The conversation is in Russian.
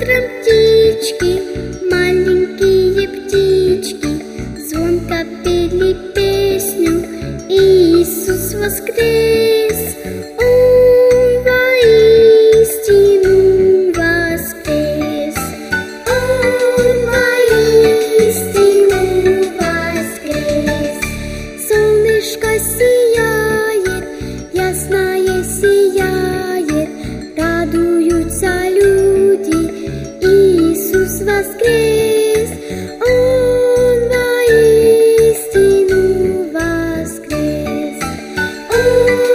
утром птички, маленькие птички, звонко пели песню: Иисус воскрес! Он воистину воскрес! Он воистину воскрес! Солнышко сияет, ясное сияет, радуются люди, Иисус воскрес! Он воистину воскрес! Он